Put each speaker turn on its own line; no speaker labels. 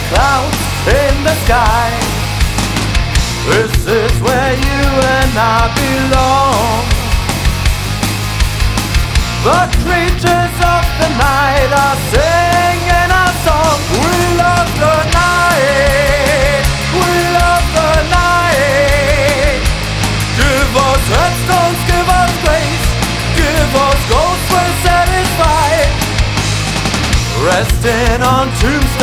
clouds in the sky. This is where you and I belong. The creatures of the night are singing a song. We love the night, we love the night. Give us headstones, give us grace, give us ghosts, we're satisfied. Resting on tombstones.